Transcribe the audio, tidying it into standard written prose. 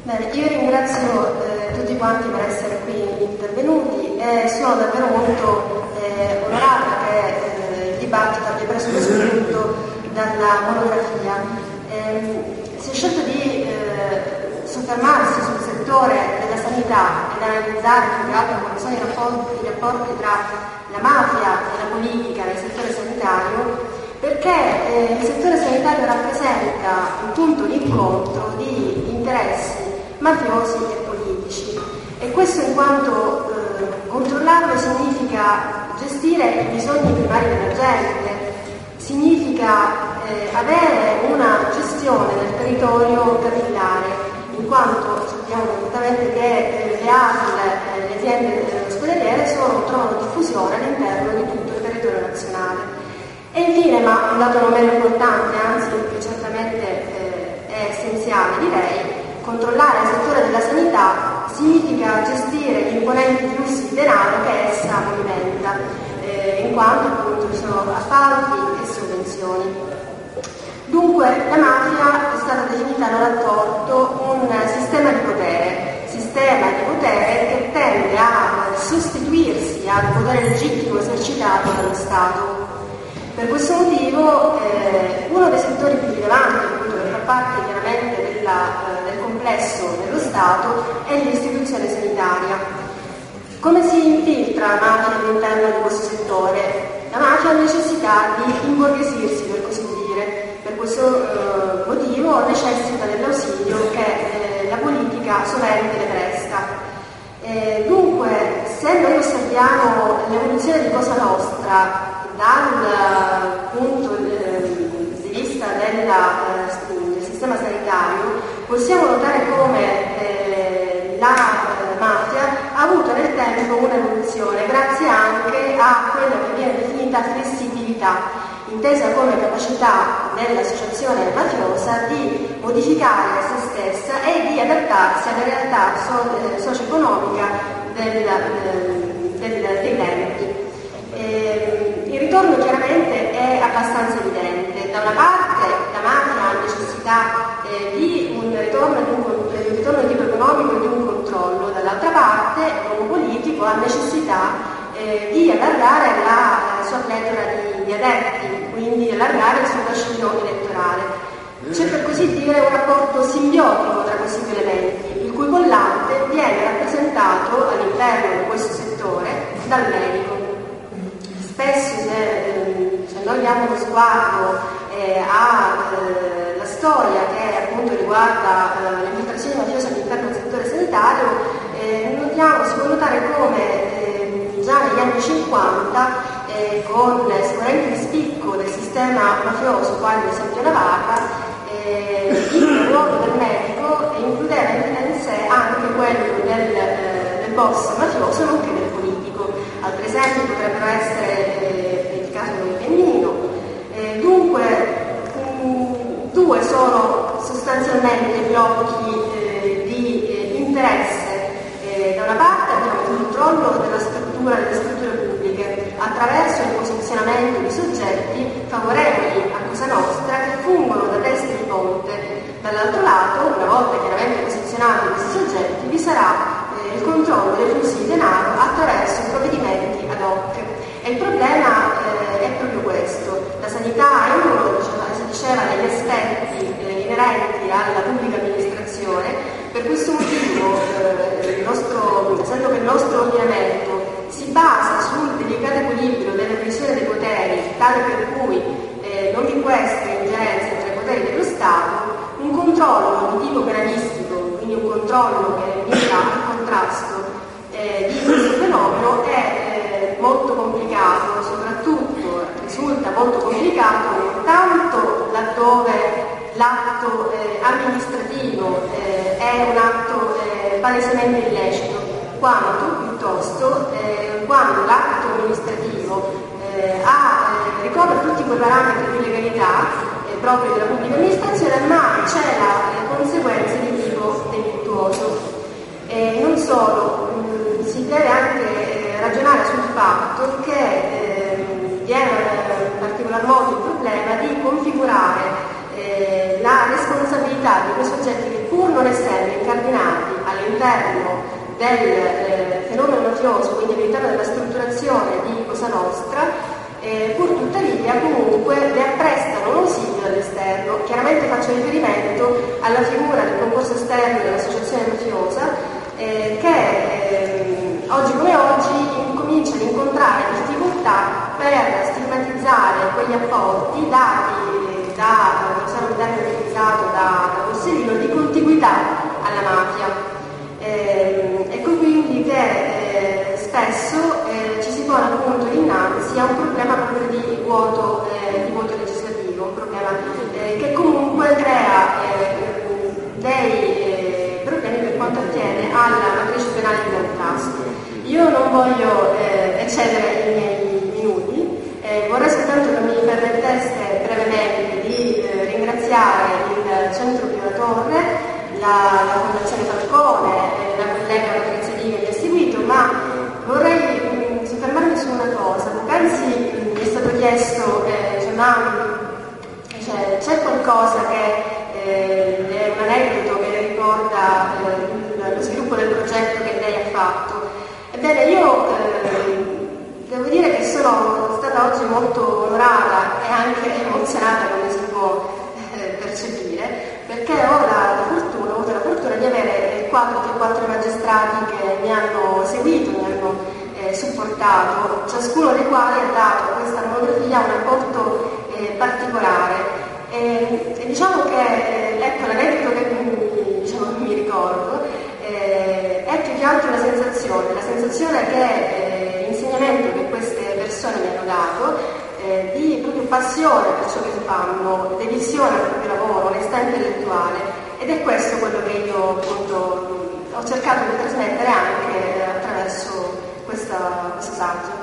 Bene, io ringrazio tutti quanti per essere qui intervenuti e sono davvero molto onorata che il dibattito abbia preso lo spunto dalla monografia. Si è scelto di soffermarsi sul settore della sanità ed analizzare più che altro quali sono i rapporti tra la mafia e la politica nel settore sanitario, perché il settore sanitario rappresenta un punto di incontro di interessi mafiosi e politici, e questo in quanto controllarlo significa gestire i bisogni primari della gente, significa avere una gestione del territorio capillare, in quanto sappiamo perfettamente che le ASL e le aziende ospedaliere trovano diffusione all'interno di tutto il territorio nazionale. E infine, ma un dato non meno importante, anzi che certamente è essenziale, direi, controllare il settore della sanità significa gestire gli imponenti flussi di denaro che essa movimenta, in quanto appunto ci sono appalti e sovvenzioni. Dunque la mafia è stata definita non a torto un sistema di potere che tende a sostituirsi al potere legittimo esercitato dallo Stato. Per questo motivo uno dei settori più rilevanti, appunto, che fa parte chiaramente del complesso dello Stato, è l'istituzione sanitaria. Come si infiltra la mafia all'interno di questo settore? La mafia ha necessità di imborghesirsi, per così dire. Per questo motivo necessita dell'ausilio che la politica sovente le presta. Dunque, se noi osserviamo l'evoluzione di Cosa Nostra dal punto di vista del sistema sanitario, possiamo notare come la mafia ha avuto nel tempo un'evoluzione grazie anche a quella che viene definita flessibilità, intesa come capacità dell'associazione mafiosa di modificare se stessa e di adattarsi alla realtà socio-economica dei tempi. Il ritorno chiaramente è abbastanza evidente. Da una parte la mafia ha necessità di un ritorno di tipo economico e di un controllo, dall'altra parte l'uomo politico ha necessità di allargare la sua pletora di adepti, quindi allargare il suo bacino elettorale. C'è, per così dire, un rapporto simbiotico tra questi due elementi, il cui collante viene rappresentato all'interno di questo settore dal medico. Spesso se noi diamo uno sguardo alla storia che appunto riguarda le infiltrazioni mafiose all'interno del settore sanitario, si può notare come già negli anni 50, con esponenti di spicco del sistema mafioso, quali ad esempio Navarra, il ruolo del medico includeva in sé anche quello del boss mafioso, nonché del politico. Altri esempi potrebbero essere il caso del Pennino. Dunque, due sono sostanzialmente blocchi di interesse. Da una parte abbiamo il controllo delle strutture pubbliche attraverso il posizionamento di soggetti favorevoli a Cosa Nostra che fungono da teste di ponte. Dall'altro lato, una volta chiaramente posizionati questi soggetti, vi sarà il controllo dei flussi di denaro attraverso provvedimenti ad hoc. E il problema è proprio questo. La sanità è uno, si diceva, degli aspetti inerenti alla pubblica amministrazione. Per questo motivo, essendo che il nostro ordinamento si basa sul delicato equilibrio della divisione dei poteri, tale per cui non vi può essere ingerenza tra i poteri dello Stato, un controllo di tipo penalistico, quindi un controllo che mira al contrasto di questo fenomeno, è molto complicato, soprattutto risulta molto complicato non tanto laddove l'atto amministrativo è un atto palesemente illecito, quanto piuttosto quando l'atto amministrativo ricopre tutti quei parametri di legalità proprio della pubblica amministrazione, ma c'è la conseguenza di tipo delittuoso. Non solo, si deve anche ragionare sul fatto che viene in particolar modo il problema di configurare la responsabilità di quei soggetti che, pur non essendo incardinati all'interno del fenomeno mafioso, quindi all'interno della strutturazione di Cosa Nostra, pur tuttavia comunque le apprestano un ausilio dall'esterno. Chiaramente faccio riferimento alla figura del concorso esterno dell'associazione mafiosa, che oggi come oggi incomincia ad incontrare difficoltà per stigmatizzare quegli apporti dati da, non so, un termine utilizzato da Borsellino, di contiguità alla mafia. Ecco quindi che spesso ci si pone appunto dinanzi a un problema proprio di vuoto legislativo, un problema che comunque crea dei problemi per quanto attiene alla matrice penale di contrasto. Io non voglio eccedere i miei minuti, vorrei soltanto che mi permetteste brevemente di ringraziare il Centro Pio La Torre, la Fondazione Falcone, la collega Patrizia Di che mi ha seguito, ma vorrei soffermarmi su una cosa. Poc'anzi mi è stato chiesto, c'è qualcosa che è un aneddoto che ricorda lo sviluppo del progetto che lei ha fatto? Ebbene, io devo dire che sono stata oggi molto onorata e anche emozionata, come si può percepire, perché ho avuto la fortuna di avere quattro magistrati che mi hanno seguito, mi hanno supportato, ciascuno dei quali ha dato a questa monografia un apporto particolare. E diciamo che ecco, l'aneddoto che mi ricordo è più che altro la sensazione che l'insegnamento che queste persone mi hanno dato, di proprio passione per ciò che fanno, dedizione al proprio lavoro, onestà intellettuale, ed è questo quello che io appunto ho cercato di trasmettere anche attraverso questo saggio.